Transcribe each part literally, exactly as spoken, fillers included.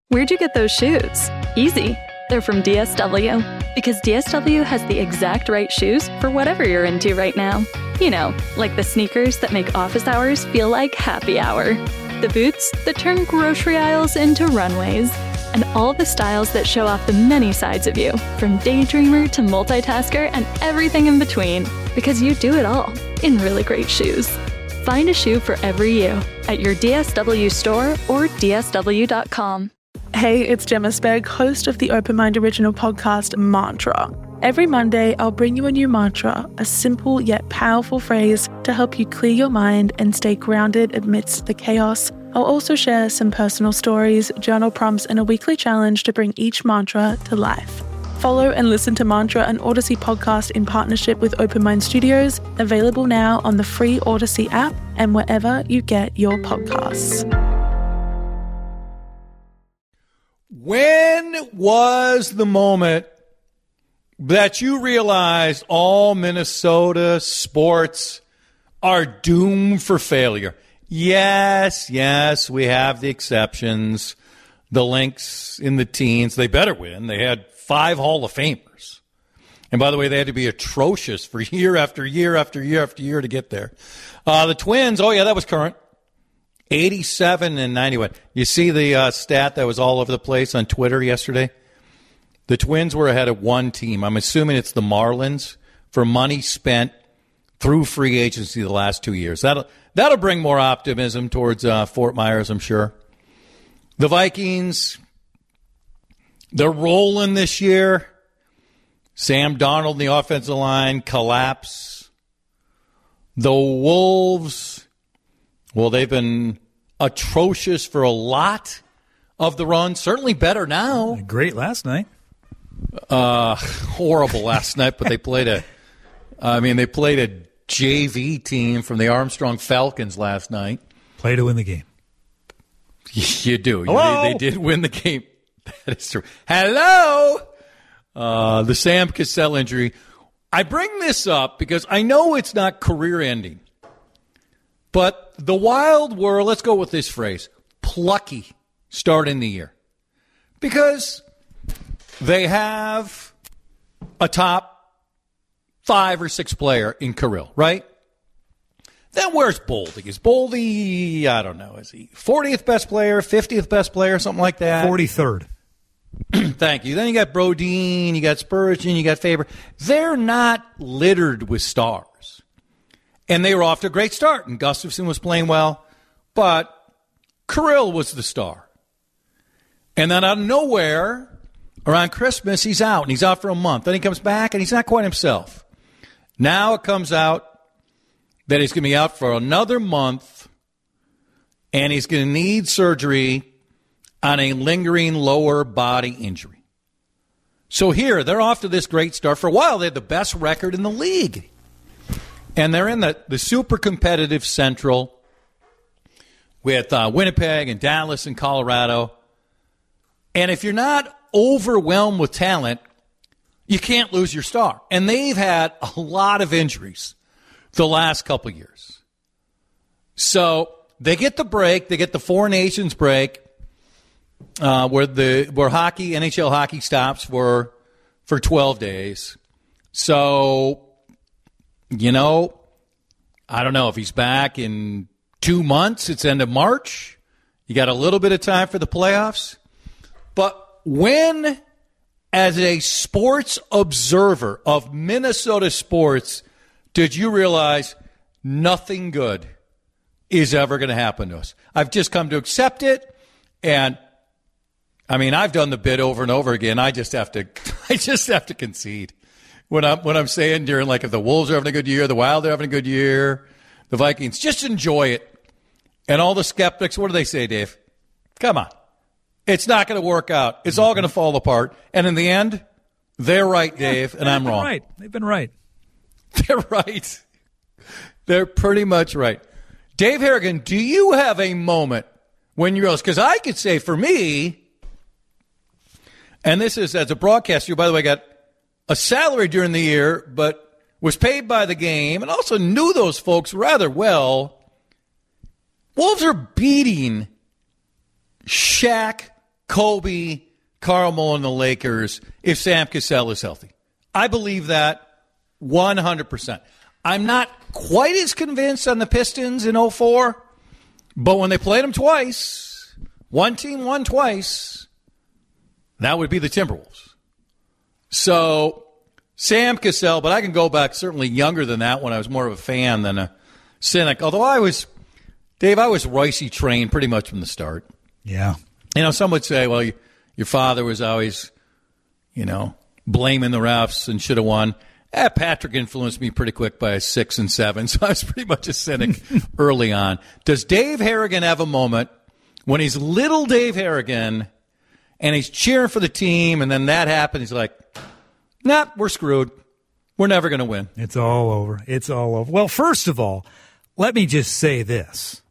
Where'd you get those shoes? Easy. They're from D S W. Because D S W has the exact right shoes for whatever you're into right now. You know, like the sneakers that make office hours feel like happy hour. The boots that turn grocery aisles into runways. And all the styles that show off the many sides of you, from daydreamer to multitasker and everything in between. Because you do it all in really great shoes. Find a shoe for every you at your D S W store or D S W dot com. Hey, it's Gemma Spegg, host of the Open Mind original podcast, Mantra. Every Monday, I'll bring you a new mantra, a simple yet powerful phrase to help you clear your mind and stay grounded amidst the chaos. I'll also share some personal stories, journal prompts, and a weekly challenge to bring each mantra to life. Follow and listen to Mantra, an Odyssey podcast in partnership with Open Mind Studios, available now on the free Odyssey app and wherever you get your podcasts. When was the moment that you realized all Minnesota sports are doomed for failure? Yes, yes, we have the exceptions. The Lynx in the teens, they better win. They had five Hall of Famers. And by the way, they had to be atrocious for year after year after year after year to get there. Uh, the Twins, oh yeah, that was current. eighty-seven and ninety-one. You see the uh, stat that was all over the place on Twitter yesterday? The Twins were ahead of one team. I'm assuming it's the Marlins for money spent through free agency the last two years. That'll, that'll bring more optimism towards uh, Fort Myers, I'm sure. The Vikings, they're rolling this year. Sam Darnold in the offensive line collapse. The Wolves, well, they've been atrocious for a lot of the run. Certainly better now. Great last night. Uh, horrible last night, but they played a, I mean, they played a J V team from the Armstrong Falcons last night. Play to win the game. You do. Hello? They, they did win the game. That is true. Hello? Uh, the Sam Cassell injury. I bring this up because I know it's not career-ending. But the Wild were, let's go with this phrase, plucky start in the year. Because they have a top five or six player in Kirill, right? Then where's Boldy? Is Boldy, I don't know, is he fortieth best player, fiftieth best player, something like that? forty-third. Thank you. Then you got Brodin, you got Spurgeon, you got Faber. They're not littered with stars. And they were off to a great start, and Gustafson was playing well, but Kirill was the star. And then out of nowhere, around Christmas, he's out, and he's out for a month. Then he comes back, and he's not quite himself. Now it comes out that he's going to be out for another month, and he's going to need surgery on a lingering lower body injury. So here, they're off to this great start. For a while, they had the best record in the league. And they're in the, the super competitive Central with uh, Winnipeg and Dallas and Colorado. And if you're not overwhelmed with talent, you can't lose your star. And they've had a lot of injuries the last couple years. So they get the break. They get the Four Nations break uh, where the where hockey, N H L hockey stops for for twelve days. So, you know, I don't know if he's back in two months. It's end of March. You got a little bit of time for the playoffs. But when, as a sports observer of Minnesota sports, did you realize nothing good is ever going to happen to us? I've just come to accept it, and I mean, I've done the bit over and over again. I just have to, I just have to concede when I'm when I'm saying during, like, if the Wolves are having a good year, the Wild are having a good year, the Vikings, just enjoy it. And all the skeptics, what do they say, Dave? Come on, it's not going to work out. It's all going to fall apart. And in the end, they're right, Dave, yeah, and I'm wrong. Right, they've been right. They're right. They're pretty much right. Dave Harrigan, do you have a moment when you realize, because I could say for me, and this is as a broadcaster, by the way, got a salary during the year, but was paid by the game and also knew those folks rather well. Wolves are beating Shaq Kobe, Karl Malone, the Lakers, if Sam Cassell is healthy. I believe that one hundred percent. I'm not quite as convinced on the Pistons in oh four, but when they played them twice, one team won twice, that would be the Timberwolves. So, Sam Cassell, but I can go back certainly younger than that when I was more of a fan than a cynic. Although I was, Dave, I was Royce trained pretty much from the start. Yeah. You know, some would say, well, you, your father was always, you know, blaming the refs and should have won. Eh, Patrick influenced me pretty quick by a six and seven, so I was pretty much a cynic early on. Does Dave Harrigan have a moment when he's little Dave Harrigan and he's cheering for the team, and then that happens, he's like, nah, we're screwed. We're never going to win. It's all over. It's all over. Well, first of all, let me just say this.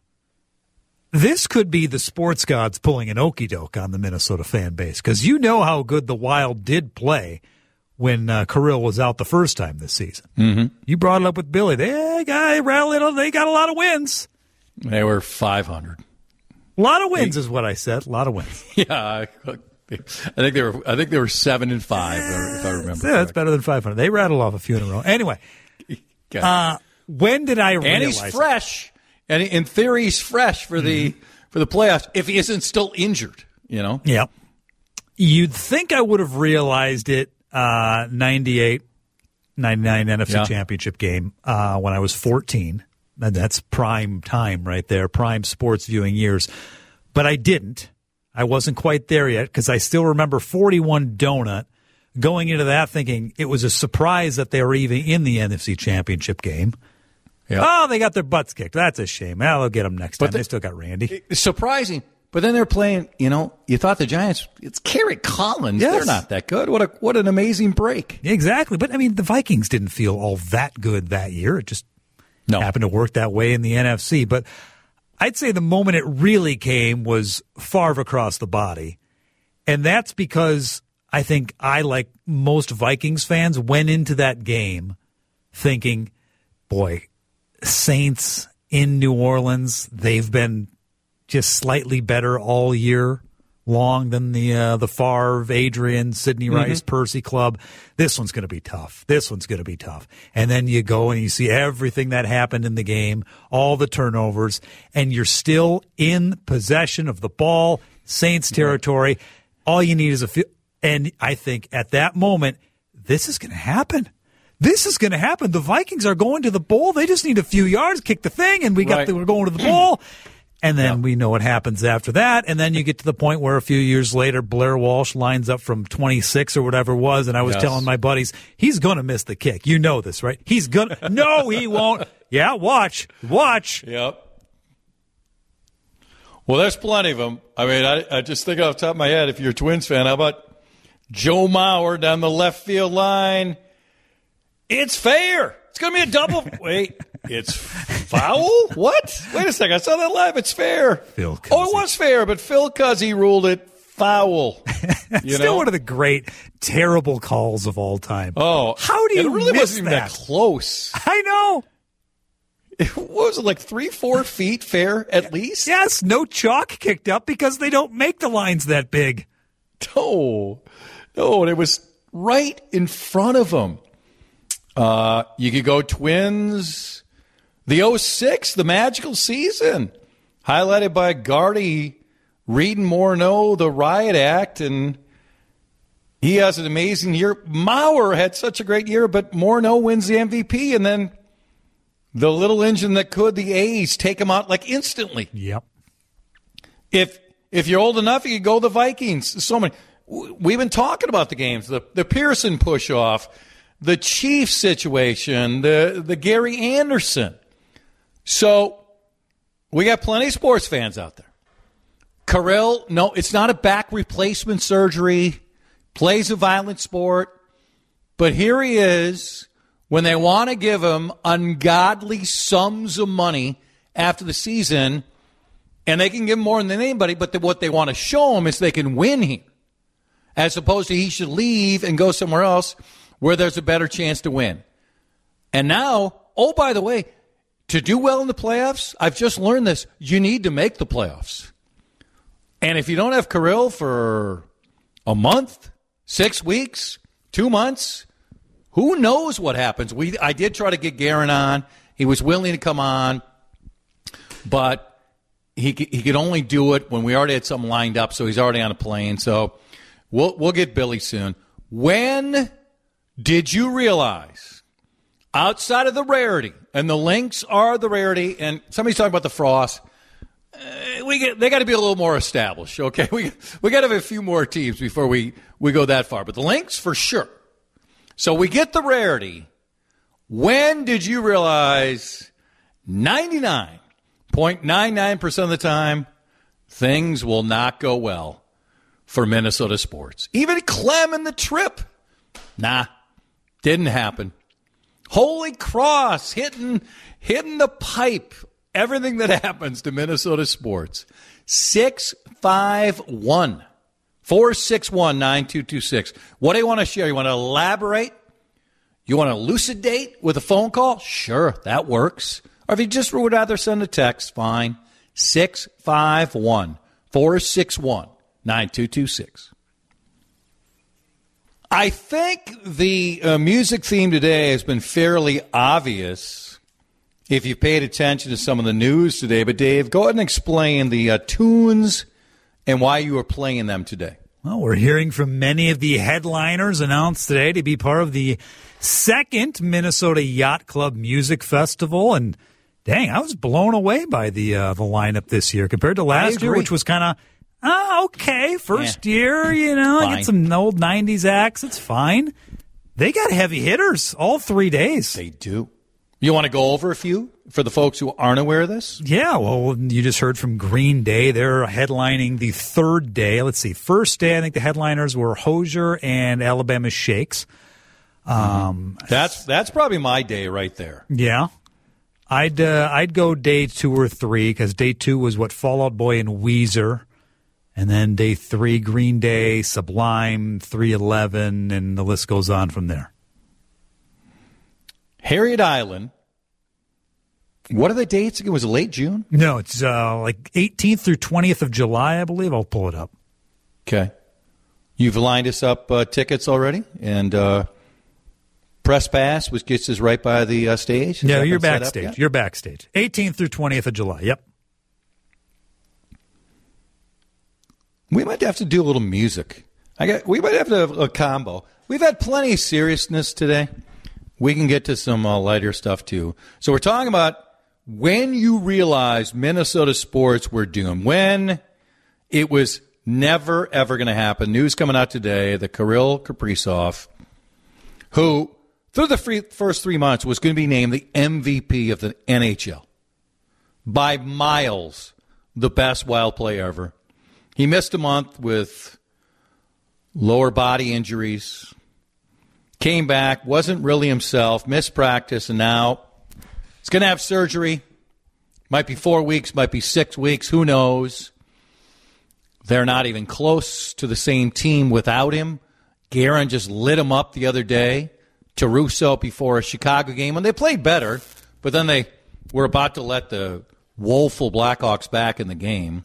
This could be the sports gods pulling an okey-doke on the Minnesota fan base, because you know how good the Wild did play when uh, Kirill was out the first time this season. Mm-hmm. You brought it up with Billy. They, guy, rallied, they got a lot of wins. They were five hundred. A lot of wins is what I said. A lot of wins. Yeah, I, I think they were. I think they were seven and five, if I remember. Yeah, that's better than five hundred. They rattled off a few in a row. Anyway, uh, when did I realize? And he's fresh, and in theory, he's fresh for the mm-hmm. for the playoffs if he isn't still injured. You know. Yeah. You'd think I would have realized it. Uh, ninety-eight, ninety-nine N F C yeah. Championship game uh, when I was fourteen. That's prime time right there, prime sports viewing years. But I didn't. I wasn't quite there yet because I still remember forty-one Donut going into that thinking it was a surprise that they were even in the N F C Championship game. Yep. Oh, they got their butts kicked. That's a shame. Well, they'll get them next time. The, they still got Randy. Surprising. But then they're playing, you know, you thought the Giants, it's Kerry Collins. Yes. They're not that good. What a what an amazing break. Exactly. But, I mean, the Vikings didn't feel all that good that year. It just no. happened to work that way in the N F C. But I'd say the moment it really came was Favre across the body. And that's because I think I, like most Vikings fans, went into that game thinking, boy, Saints in New Orleans, they've been just slightly better all year long than the uh, the Favre, Adrian, Sidney Rice, mm-hmm. Percy club. This one's going to be tough. This one's going to be tough. And then you go and you see everything that happened in the game, all the turnovers, and you're still in possession of the ball, Saints territory. Right. All you need is a few. And I think at that moment, this is going to happen. This is going to happen. The Vikings are going to the bowl. They just need a few yards, kick the thing, and we got right. the, we're going to the bowl. And then yeah. we know what happens after that. And then you get to the point where a few years later, Blair Walsh lines up from twenty-six or whatever it was. And I was yes. telling my buddies, he's going to miss the kick. You know this, right? He's going to. No, he won't. Yeah, watch. Watch. Yep. Well, there's plenty of them. I mean, I, I just think off the top of my head, if you're a Twins fan, how about Joe Mauer down the left field line? It's fair. It's going to be a double. Wait, it's foul? What? Wait a second. I saw that live. It's fair. Phil Cuzzy. Oh, it was fair, but Phil Cuzzy ruled it foul. You Still know? One of the great, terrible calls of all time. Oh. How do you It really miss wasn't even that? that close. I know. What was it, like three, four feet fair at least? Yes, no chalk kicked up because they don't make the lines that big. No. No, and it was right in front of them. Uh, you could go Twins. The oh six, the magical season, highlighted by Gardy reading Morneau, the riot act, and he has an amazing year. Mauer had such a great year, but Morneau wins the M V P, and then the little engine that could, the A's, take him out like instantly. Yep. If if you're old enough, you could go the Vikings. So many. We've been talking about the games, the the Pearson push off, the Chiefs situation, the the Gary Anderson. So we got plenty of sports fans out there. Kirill, no, it's not a back replacement surgery. Plays a violent sport, but here he is when they want to give him ungodly sums of money after the season, and they can give him more than anybody. But the, what they want to show him is they can win here, as opposed to he should leave and go somewhere else where there's a better chance to win. And now, oh, by the way, to do well in the playoffs, I've just learned this, you need to make the playoffs. And if you don't have Kirill for a month, six weeks, two months, who knows what happens? We I did try to get Guerin on. He was willing to come on, but he he could only do it when we already had something lined up, so he's already on a plane. So we'll we'll get Billy soon. When did you realize, outside of the rarity, and the Lynx are the rarity, and somebody's talking about the Frost, uh, we get they got to be a little more established, okay? We we got to have a few more teams before we, we go that far. But the Lynx, for sure. So we get the rarity. When did you realize ninety-nine point nine nine percent of the time things will not go well for Minnesota sports? Even Clem in the trip. Nah, didn't happen. Holy Cross hitting, hitting the pipe. Everything that happens to Minnesota sports. six five one, four six one, nine two two six. What do you want to share? You want to elaborate? You want to elucidate with a phone call? Sure, that works. Or if you just would rather send a text, fine. six five one, four six one, nine two two six. I think the uh, music theme today has been fairly obvious if you've paid attention to some of the news today. But, Dave, go ahead and explain the uh, tunes and why you are playing them today. Well, we're hearing from many of the headliners announced today to be part of the second Minnesota Yacht Club Music Festival. And, dang, I was blown away by the uh, the lineup this year compared to last year, which was kind of, oh, okay, first yeah. year, you know, I get some old nineties acts. It's fine. They got heavy hitters all three days. They do. You want to go over a few for the folks who aren't aware of this? Yeah, well, you just heard from Green Day. They're headlining the third day. Let's see. First day, I think the headliners were Hozier and Alabama Shakes. Um, mm-hmm. That's that's probably my day right there. Yeah. I'd uh, I'd go day two or three because day two was what Fall Out Boy and Weezer. And then day three, Green Day, Sublime, three eleven, and the list goes on from there. Harriet Island. What are the dates again? Was it late June? No, it's uh, like eighteenth through twentieth of July, I believe. I'll pull it up. Okay. You've lined us up uh, tickets already? And uh, Press Pass, which gets us right by the uh, stage? Yeah, you're backstage. You're backstage. eighteenth through twentieth of July. Yep. We might have to do a little music. I got. We might have to have a combo. We've had plenty of seriousness today. We can get to some uh, lighter stuff, too. So we're talking about when you realized Minnesota sports were doomed, when it was never, ever going to happen. News coming out today that Kirill Kaprizov, who through the free, first three months was going to be named the M V P of the N H L, by miles the best wild player ever. He missed a month with lower body injuries. Came back, wasn't really himself, missed practice, and now he's going to have surgery. Might be four weeks, might be six weeks, who knows. They're not even close to the same team without him. Guerin just lit him up the other day to Russo before a Chicago game when they played better, but then they were about to let the woeful Blackhawks back in the game.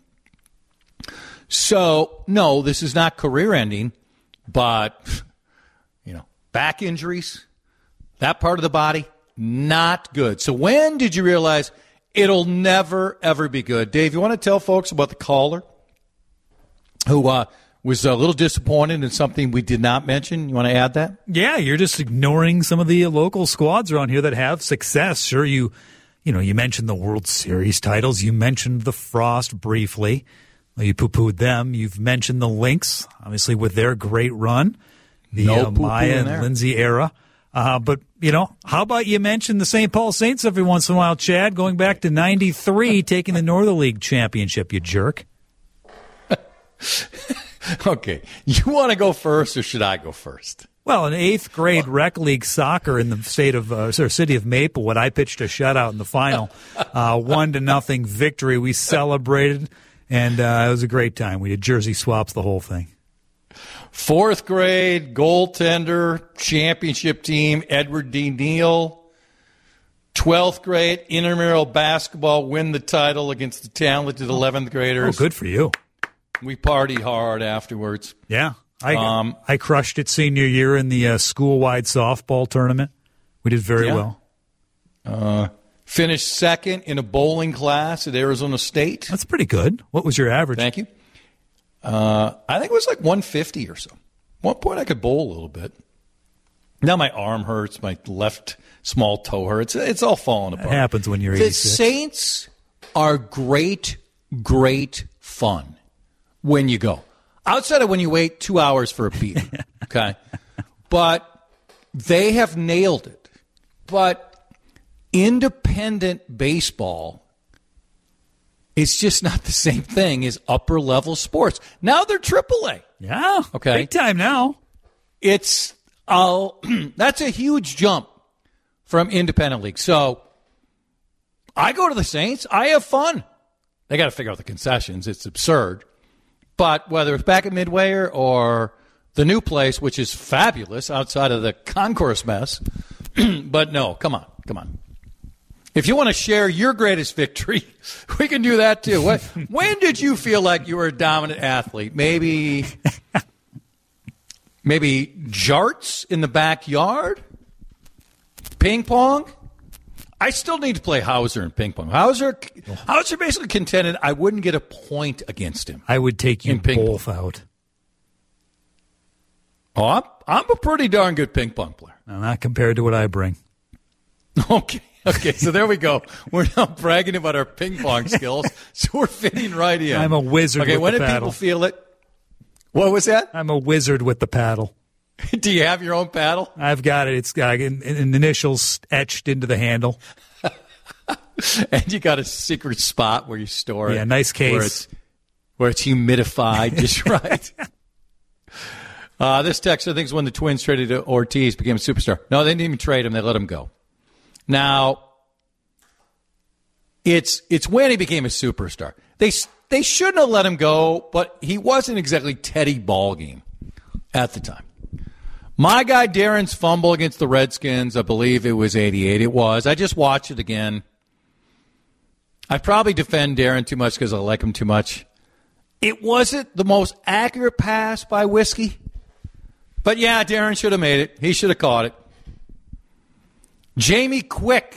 So, no, this is not career-ending, but, you know, back injuries, that part of the body, not good. So when did you realize it'll never, ever be good? Dave, you want to tell folks about the caller who uh, was a little disappointed in something we did not mention? You want to add that? Yeah, you're just ignoring some of the local squads around here that have success. Sure, you, you know, you mentioned the World Series titles. You mentioned the Frost briefly. Well, you poo-pooed them. You've mentioned the Lynx, obviously, with their great run, the no uh, Maya and there. Lindsay era. Uh, but, you know, how about you mention the Saint Paul Saints every once in a while, Chad, going back to ninety-three, taking the Northern League championship, you jerk. Okay. You want to go first, or should I go first? Well, in eighth grade rec league soccer in the state of uh, or city of Maplewood, I pitched a shutout in the final, uh, one to nothing victory. We celebrated. And uh, it was a great time. We did jersey swaps, the whole thing. Fourth grade, goaltender, championship team, Edward D. Neal. Twelfth grade, intramural basketball, win the title against the talented eleventh graders. Oh, good for you. We partied hard afterwards. Yeah. I Um, I crushed it senior year in the uh, school-wide softball tournament. We did very Yeah. well. Uh, finished second in a bowling class at Arizona State. That's pretty good. What was your average? Thank you. Uh, I think it was like one fifty or so. At one point, I could bowl a little bit. Now my arm hurts. My left small toe hurts. It's all falling apart. It happens when you're The eighty-six. Saints are great, great fun when you go. Outside of when you wait two hours for a beer, okay? But they have nailed it. But independent baseball is just not the same thing as upper-level sports. Now they're triple A. Yeah. Okay. Big time now. It's uh, that's a huge jump from independent league. So I go to the Saints. I have fun. They got to figure out the concessions. It's absurd. But whether it's back at Midway or the new place, which is fabulous outside of the concourse mess, but no, come on, come on. If you want to share your greatest victory, we can do that too. What, when did you feel like you were a dominant athlete? Maybe, maybe jarts in the backyard? Ping pong? I still need to play Hauser in ping pong. Hauser, Hauser basically contended I wouldn't get a point against him. I would take you In ping both out. Oh, I'm, I'm a pretty darn good ping pong player. No, not compared to what I bring. Okay. Okay, so there we go. We're now bragging about our ping pong skills, so we're fitting right in. I'm a wizard Okay, with when the did paddle. people feel it? What was that? I'm a wizard with the paddle. Do you have your own paddle? I've got it. It's got an, an initials etched into the handle. And you got a secret spot where you store it. Yeah, nice case. Where it's, where it's humidified just right. Uh, this texter thinks when the Twins traded to Ortiz, became a superstar. No, they didn't even trade him. They let him go. Now, it's it's when he became a superstar. They they shouldn't have let him go, but he wasn't exactly Teddy Ballgame at the time. My guy Darren's fumble against the Redskins, I believe it was eighty-eight. It was. I just watched it again. I probably defend Darren too much because I like him too much. It wasn't the most accurate pass by Whiskey. But, yeah, Darren should have made it. He should have caught it. Jamie Quick.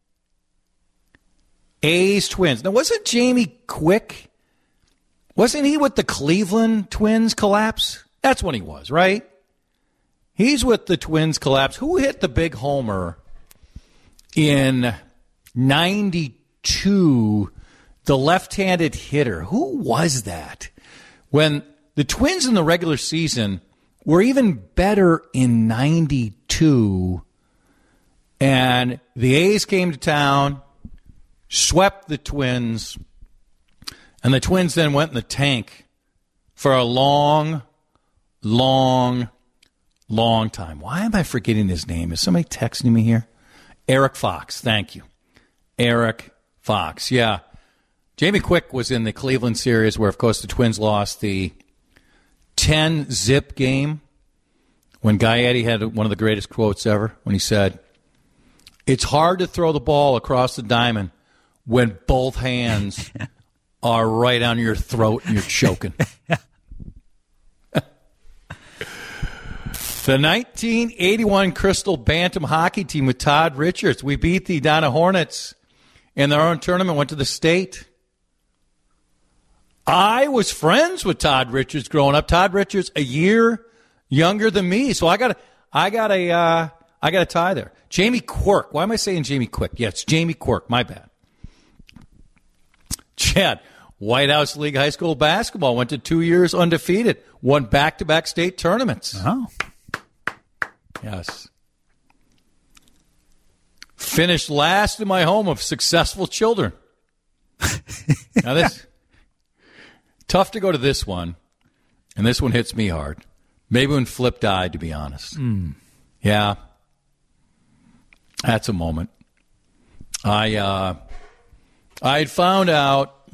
A's Twins. Now, wasn't Jamie Quick, wasn't he with the Cleveland Twins collapse? That's when he was, right? He's with the Twins collapse. Who hit the big homer in ninety-two? The left-handed hitter. Who was that? When the Twins in the regular season were even better in ninety-two, and the A's came to town, swept the Twins, and the Twins then went in the tank for a long, long Long time. Why am I forgetting his name? Is somebody texting me here? Eric Fox. Thank you. Eric Fox. Yeah. Jamie Quick was in the Cleveland series where, of course, the Twins lost the ten-zip game when Gaetti had one of the greatest quotes ever when he said, "It's hard to throw the ball across the diamond when both hands are right on your throat and you're choking." The nineteen eighty-one Crystal Bantam hockey team with Todd Richards. We beat the Donna Hornets in their own tournament, went to the state. I was friends with Todd Richards growing up. Todd Richards, a year younger than me, so I got a, I got a, uh, I got a tie there. Jamie Quirk. Why am I saying Jamie Quick? Yeah, it's Jamie Quirk. My bad. Chad, White House League high school basketball went to two years undefeated, won back-to-back state tournaments. Oh. Yes. Finished last in my home of successful children. Now this tough to go to this one, and this one hits me hard. Maybe when Flip died, to be honest. Mm. Yeah. That's a moment. I uh, I had found out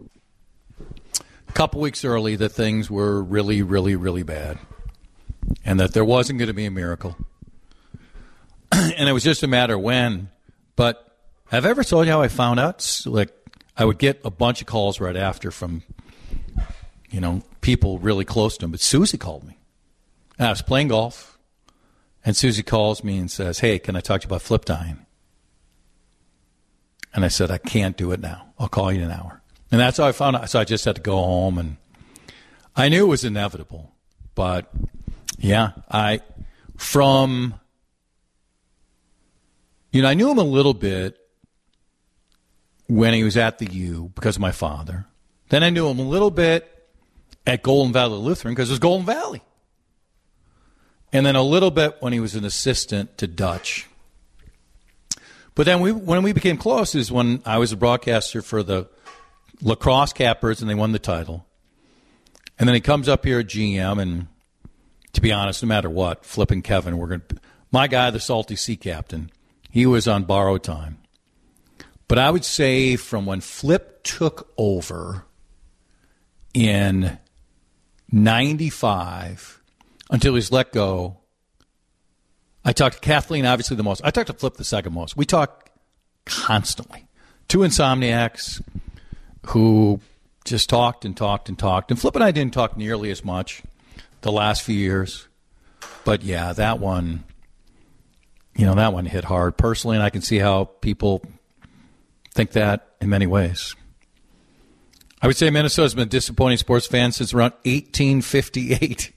a couple weeks early that things were really, really, really bad. And that there wasn't going to be a miracle. And it was just a matter of when. But have I ever told you how I found out? Like, I would get a bunch of calls right after from you know, people really close to him. But Susie called me. And I was playing golf, and Susie calls me and says, hey, can I talk to you about flip tying? And I said, I can't do it now. I'll call you in an hour. And that's how I found out. So I just had to go home, and I knew it was inevitable. But, yeah, I, from, you know, I knew him a little bit when he was at the U because of my father. Then I knew him a little bit at Golden Valley Lutheran because it was Golden Valley. And then a little bit when he was an assistant to Dutch. But then we, when we became close is when I was a broadcaster for the lacrosse Cappers and they won the title. And then he comes up here at G M, and to be honest, no matter what, Flip and Kevin, we're going to, my guy, the Salty Sea captain, he was on borrowed time. But I would say from when Flip took over in ninety-five until he's let go, I talked to Kathleen, obviously, the most. I talked to Flip the second most. We talk constantly. Two insomniacs who just talked and talked and talked. And Flip and I didn't talk nearly as much the last few years. But, yeah, that one, you know, that one hit hard personally, and I can see how people think that in many ways. I would say Minnesota's been a disappointing sports fan since around eighteen fifty-eight.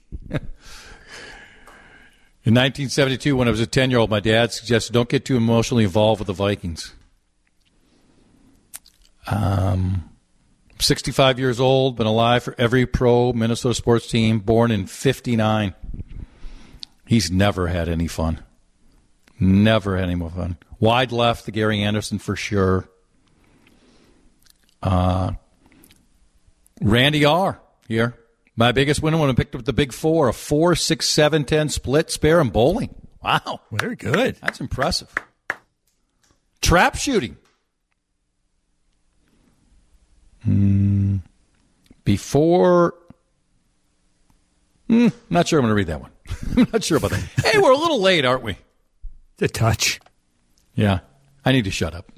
In nineteen seventy-two, when I was a ten-year-old, my dad suggested don't get too emotionally involved with the Vikings. Um, sixty-five years old, been alive for every pro Minnesota sports team, born in fifty-nine. He's never had any fun. Never had any more fun. Wide left, the Gary Anderson for sure. Uh, Randy R. here. My biggest winner when I picked up the big four, a four, six, seven, ten split, spare, and bowling. Wow. Very good. That's impressive. Trap shooting. Hmm. Before, hmm, not sure I'm going to read that one. I'm not sure about that. Hey, we're a little late, aren't we? A touch. Yeah. I need to shut up.